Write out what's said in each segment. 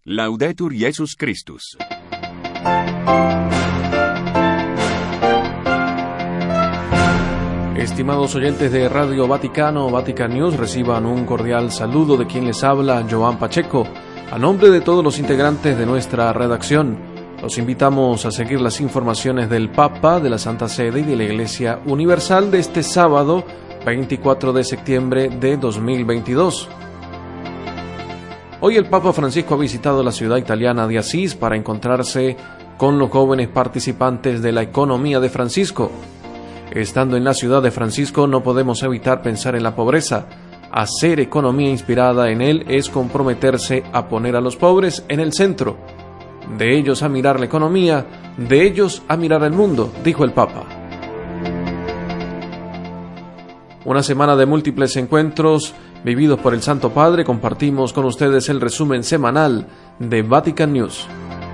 Laudetur Jesus Christus. Estimados oyentes de Radio Vaticano, Vatican News, reciban un cordial saludo de quien les habla, Joan Pacheco. A nombre de todos los integrantes de nuestra redacción, los invitamos a seguir las informaciones del Papa, de la Santa Sede y de la Iglesia Universal de este sábado, 24 de septiembre de 2022. Hoy el Papa Francisco ha visitado la ciudad italiana de Asís para encontrarse con los jóvenes participantes de la economía de Francisco. Estando en la ciudad de Francisco no podemos evitar pensar en la pobreza. Hacer economía inspirada en él es comprometerse a poner a los pobres en el centro. De ellos a mirar la economía, de ellos a mirar el mundo, dijo el Papa. Una semana de múltiples encuentros vividos por el Santo Padre, compartimos con ustedes el resumen semanal de Vatican News.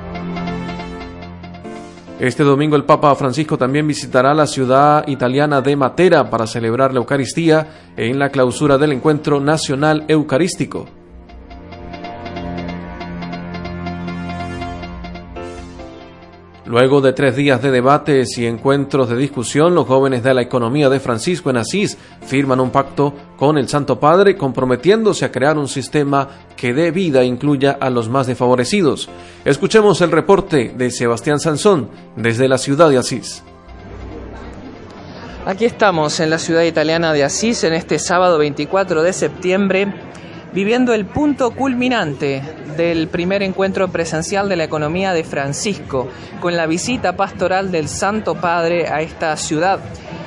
Este domingo el Papa Francisco también visitará la ciudad italiana de Matera para celebrar la Eucaristía en la clausura del Encuentro Nacional Eucarístico. Luego de 3 días de debates y encuentros de discusión, los jóvenes de la economía de Francisco en Asís firman un pacto con el Santo Padre, comprometiéndose a crear un sistema que dé vida e incluya a los más desfavorecidos. Escuchemos el reporte de Sebastián Sansón desde la ciudad de Asís. Aquí estamos en la ciudad italiana de Asís en este sábado 24 de septiembre, viviendo el punto culminante del primer encuentro presencial de la economía de Francisco, con la visita pastoral del Santo Padre a esta ciudad.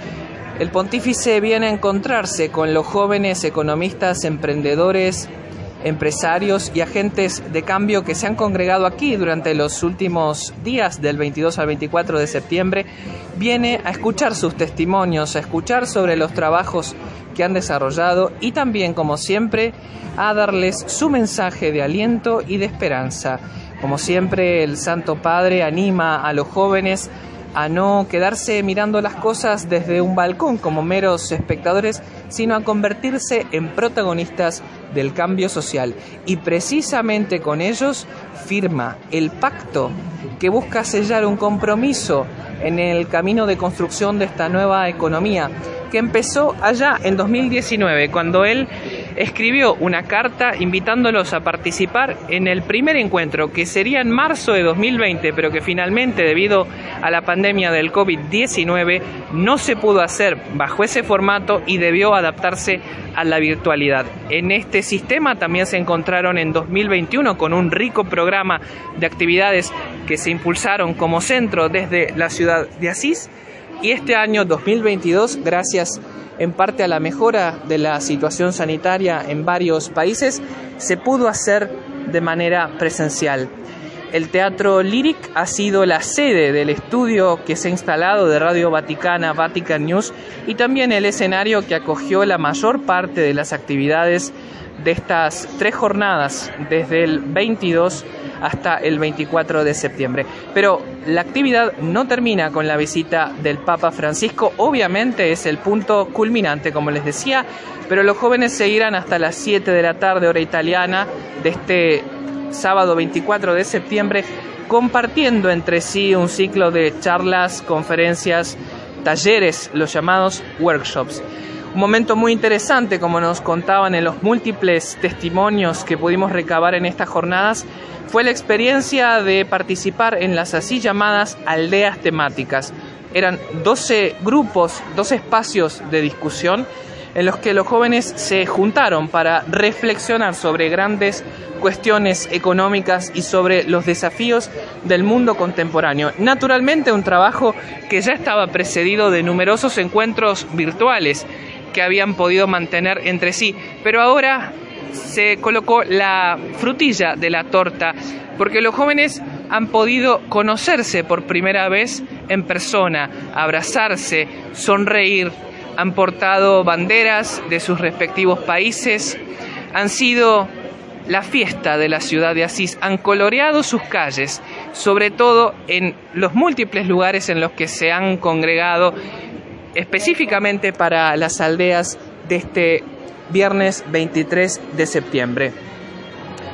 El pontífice viene a encontrarse con los jóvenes economistas, emprendedores, empresarios y agentes de cambio que se han congregado aquí durante los últimos días del 22 al 24 de septiembre. Viene a escuchar sus testimonios, a escuchar sobre los trabajos que han desarrollado y también, como siempre, a darles su mensaje de aliento y de esperanza. Como siempre, el Santo Padre anima a los jóvenes a no quedarse mirando las cosas desde un balcón como meros espectadores, sino a convertirse en protagonistas del cambio social. Y precisamente con ellos firma el pacto que busca sellar un compromiso en el camino de construcción de esta nueva economía, que empezó allá en 2019, cuando él escribió una carta invitándolos a participar en el primer encuentro, que sería en marzo de 2020, pero que finalmente, debido a la pandemia del COVID-19, no se pudo hacer bajo ese formato y debió adaptarse a la virtualidad. En este sistema también se encontraron en 2021 con un rico programa de actividades que se impulsaron como centro desde la ciudad de Asís. Y este año 2022, gracias en parte a la mejora de la situación sanitaria en varios países, se pudo hacer de manera presencial. El Teatro Lyric ha sido la sede del estudio que se ha instalado de Radio Vaticana, Vatican News, y también el escenario que acogió la mayor parte de las actividades de estas 3 jornadas, desde el 22 hasta el 24 de septiembre. Pero la actividad no termina con la visita del Papa Francisco. Obviamente es el punto culminante, como les decía, pero los jóvenes seguirán hasta las 7 de la tarde, hora italiana, de este sábado 24 de septiembre, compartiendo entre sí un ciclo de charlas, conferencias, talleres, los llamados workshops. Un momento muy interesante, como nos contaban en los múltiples testimonios que pudimos recabar en estas jornadas, fue la experiencia de participar en las así llamadas aldeas temáticas. Eran 12 grupos, 12 espacios de discusión en los que los jóvenes se juntaron para reflexionar sobre grandes cuestiones económicas y sobre los desafíos del mundo contemporáneo. Naturalmente, un trabajo que ya estaba precedido de numerosos encuentros virtuales que habían podido mantener entre sí, pero ahora se colocó la frutilla de la torta, porque los jóvenes han podido conocerse por primera vez en persona, abrazarse, sonreír, han portado banderas de sus respectivos países, han sido la fiesta de la ciudad de Asís, han coloreado sus calles, sobre todo en los múltiples lugares en los que se han congregado específicamente para las aldeas de este viernes 23 de septiembre.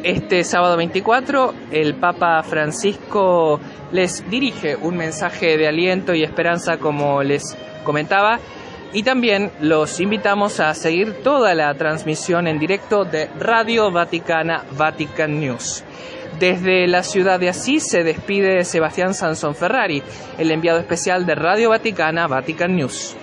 Este sábado 24, el Papa Francisco les dirige un mensaje de aliento y esperanza, como les comentaba, y también los invitamos a seguir toda la transmisión en directo de Radio Vaticana, Vatican News. Desde la ciudad de Asís se despide Sebastián Sansón Ferrari, el enviado especial de Radio Vaticana, Vatican News.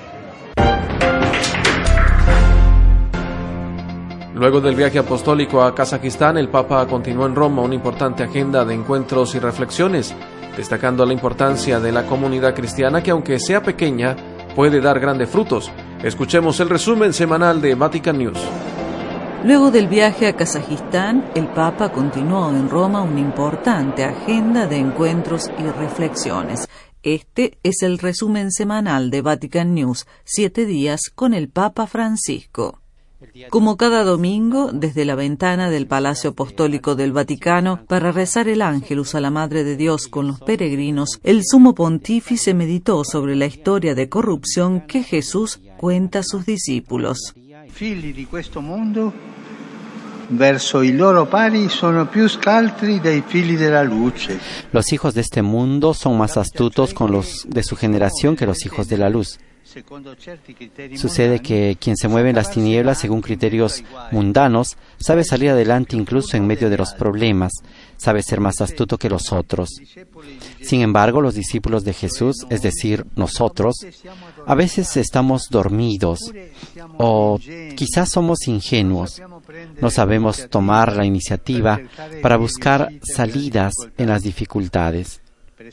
Luego del viaje apostólico a Kazajistán, el Papa continuó en Roma una importante agenda de encuentros y reflexiones, destacando la importancia de la comunidad cristiana que, aunque sea pequeña, puede dar grandes frutos. Escuchemos el resumen semanal de Vatican News. Luego del viaje a Kazajistán, el Papa continuó en Roma una importante agenda de encuentros y reflexiones. Este es el resumen semanal de Vatican News, 7 días con el Papa Francisco. Como cada domingo, desde la ventana del Palacio Apostólico del Vaticano, para rezar el Ángelus a la Madre de Dios con los peregrinos, el Sumo Pontífice meditó sobre la historia de corrupción que Jesús cuenta a sus discípulos. Figli di questo mondo verso i loro pari sono più scaltri dei figli della luce. Los hijos de este mundo son más astutos con los de su generación que los hijos de la luz. Sucede que quien se mueve en las tinieblas según criterios mundanos sabe salir adelante incluso en medio de los problemas, sabe ser más astuto que los otros. Sin embargo, los discípulos de Jesús, es decir, nosotros, a veces estamos dormidos o quizás somos ingenuos. No sabemos tomar la iniciativa para buscar salidas en las dificultades.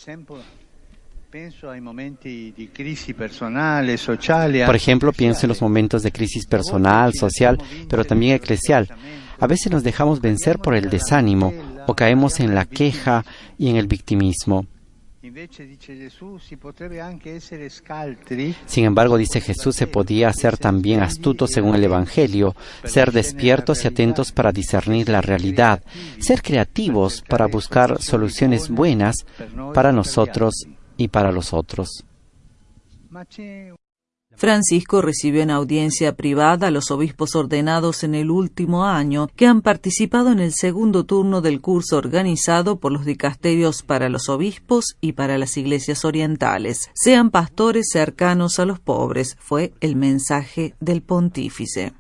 Por ejemplo, pienso en los momentos de crisis personal, social, pero también eclesial. A veces nos dejamos vencer por el desánimo o caemos en la queja y en el victimismo. Sin embargo, dice Jesús, se podía ser también astuto según el Evangelio, ser despiertos y atentos para discernir la realidad, ser creativos para buscar soluciones buenas para nosotros y para los otros. Francisco recibió en audiencia privada a los obispos ordenados en el último año que han participado en el segundo turno del curso organizado por los dicasterios para los obispos y para las iglesias orientales. Sean pastores cercanos a los pobres, fue el mensaje del pontífice.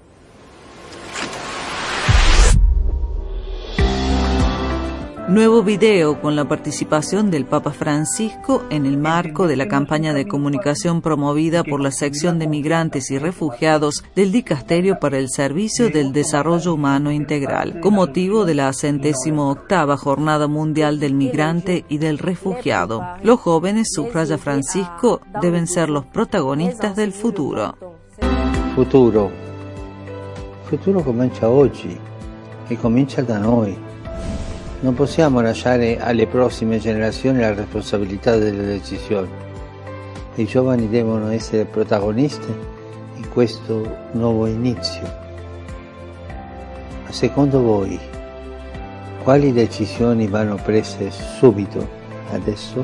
Nuevo video con la participación del Papa Francisco en el marco de la campaña de comunicación promovida por la sección de migrantes y refugiados del Dicasterio para el Servicio del Desarrollo Humano Integral, con motivo de la 68ª Jornada Mundial del Migrante y del Refugiado. Los jóvenes, subraya Francisco, deben ser los protagonistas del futuro. Futuro comincia oggi e comincia da noi. Non possiamo lasciare alle prossime generazioni la responsabilità delle decisioni. I giovani devono essere protagonisti in questo nuovo inizio. Ma secondo voi, quali decisioni vanno prese subito, adesso?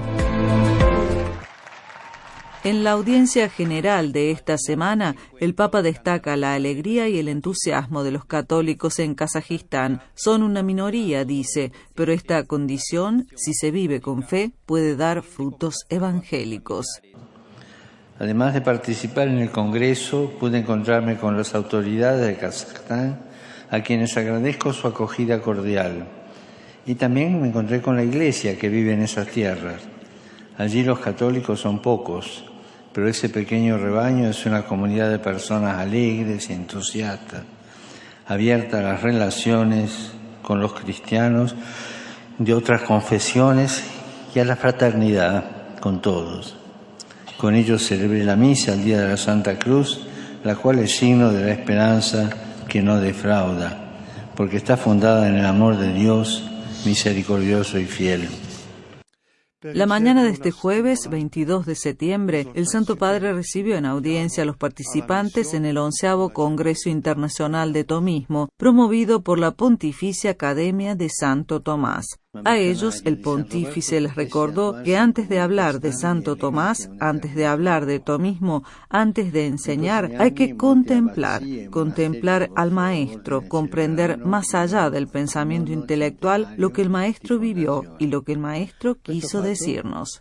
En la audiencia general de esta semana, el Papa destaca la alegría y el entusiasmo de los católicos en Kazajistán. Son una minoría, dice, pero esta condición, si se vive con fe, puede dar frutos evangélicos. Además de participar en el Congreso, pude encontrarme con las autoridades de Kazajistán, a quienes agradezco su acogida cordial. Y también me encontré con la Iglesia que vive en esas tierras. Allí los católicos son pocos, pero ese pequeño rebaño es una comunidad de personas alegres y entusiastas, abierta a las relaciones con los cristianos de otras confesiones y a la fraternidad con todos. Con ellos celebré la misa el día de la Santa Cruz, la cual es signo de la esperanza que no defrauda, porque está fundada en el amor de Dios misericordioso y fiel. La mañana de este jueves, 22 de septiembre, el Santo Padre recibió en audiencia a los participantes en el 11º Congreso Internacional de Tomismo, promovido por la Pontificia Academia de Santo Tomás. A ellos el pontífice les recordó que antes de hablar de Santo Tomás, antes de hablar de tomismo, antes de enseñar, hay que contemplar al maestro, comprender más allá del pensamiento intelectual lo que el maestro vivió y lo que el maestro quiso decirnos.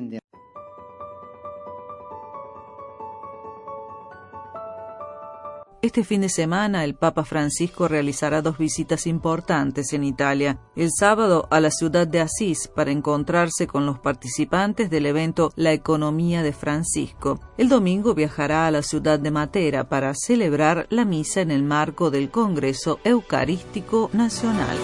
Este fin de semana el Papa Francisco realizará 2 visitas importantes en Italia. El sábado a la ciudad de Asís para encontrarse con los participantes del evento La Economía de Francisco. El domingo viajará a la ciudad de Matera para celebrar la misa en el marco del Congreso Eucarístico Nacional.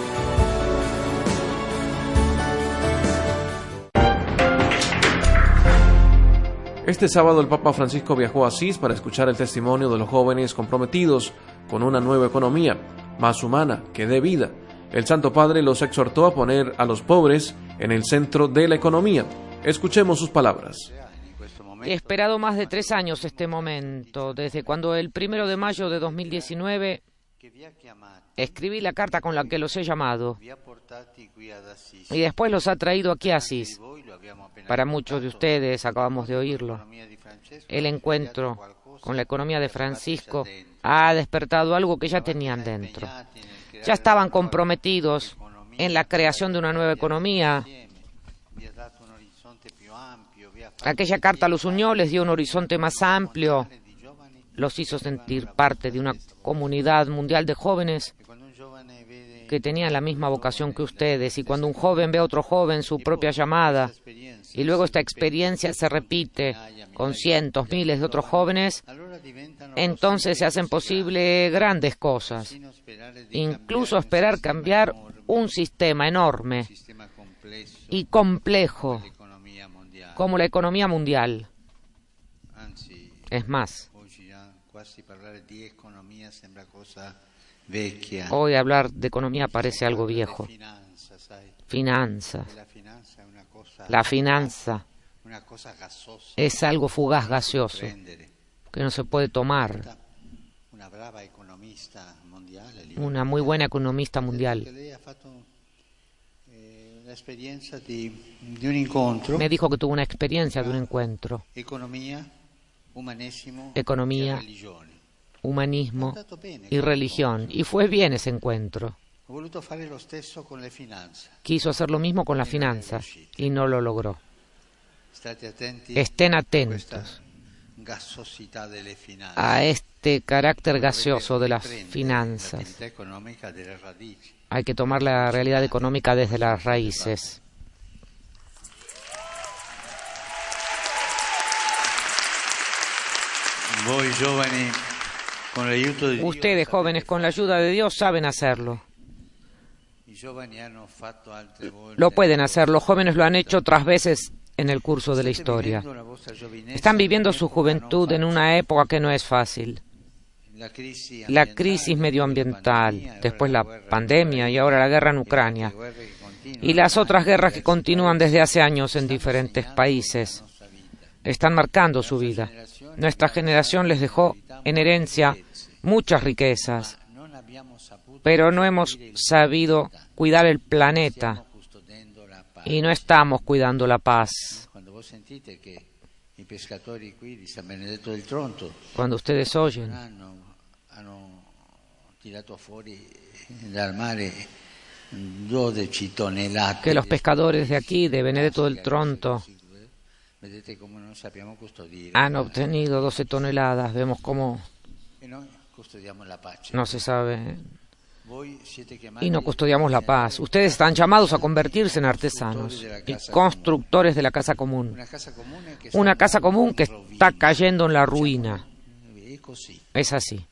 Este sábado el Papa Francisco viajó a Asís para escuchar el testimonio de los jóvenes comprometidos con una nueva economía, más humana, que dé vida. El Santo Padre los exhortó a poner a los pobres en el centro de la economía. Escuchemos sus palabras. He esperado más de 3 años este momento, desde cuando el 1 de mayo de 2019 escribí la carta con la que los he llamado y después los ha traído aquí a Asís. Para muchos de ustedes, acabamos de oírlo, el encuentro con la economía de Francisco ha despertado algo que ya tenían dentro. Ya estaban comprometidos en la creación de una nueva economía. Aquella carta los unió, les dio un horizonte más amplio, los hizo sentir parte de una comunidad mundial de jóvenes que tenían la misma vocación que ustedes. Y cuando un joven ve a otro joven su propia llamada, y luego esta experiencia se repite con cientos, miles de otros jóvenes, entonces se hacen posibles grandes cosas. Incluso esperar cambiar un sistema enorme y complejo como la economía mundial. Es más, hoy hablar de economía parece algo viejo. Finanzas. La finanza es algo fugaz, gaseoso, que no se puede tomar. Una muy buena economista mundial me dijo que tuvo una experiencia de un encuentro. Economía, humanismo y religión. Y fue bien ese encuentro. Quiso hacer lo mismo con la finanza y no lo logró. Estén atentos a este carácter gaseoso de las finanzas. Hay que tomar la realidad económica desde las raíces. Ustedes, jóvenes, con la ayuda de Dios, saben hacerlo. Lo pueden hacer. Los jóvenes lo han hecho otras veces en el curso de la historia. Están viviendo su juventud en una época que no es fácil. La crisis medioambiental, después la pandemia y ahora la guerra en Ucrania. Y las otras guerras que continúan desde hace años en diferentes países. Están marcando su vida. Nuestra generación les dejó en herencia muchas riquezas, pero no hemos sabido cuidar el planeta y no estamos cuidando la paz. Cuando ustedes oyen que los pescadores de aquí, de Benedetto del Tronto, han obtenido 12 toneladas, vemos cómo no se sabe y no custodiamos la paz. Ustedes están llamados a convertirse en artesanos y constructores de la casa común. Una casa común que está cayendo en la ruina. Es así.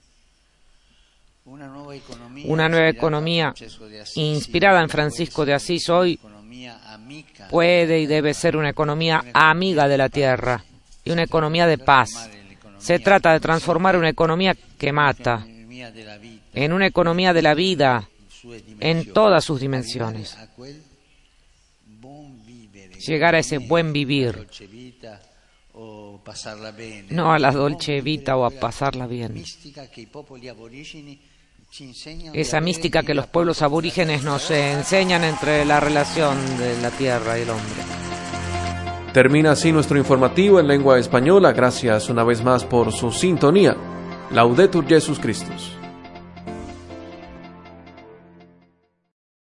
Una nueva economía inspirada en Francisco de Asís hoy puede y debe ser una economía amiga de la tierra y una economía de paz. Se trata de transformar una economía que mata en una economía de la vida en todas sus dimensiones. Llegar a ese buen vivir, no a la dolce vita o a pasarla bien. esa mística que los pueblos aborígenes nos enseñan entre la relación de la tierra y el hombre. Termina así nuestro informativo en lengua española. Gracias una vez más por su sintonía. Laudetur Jesus Christus.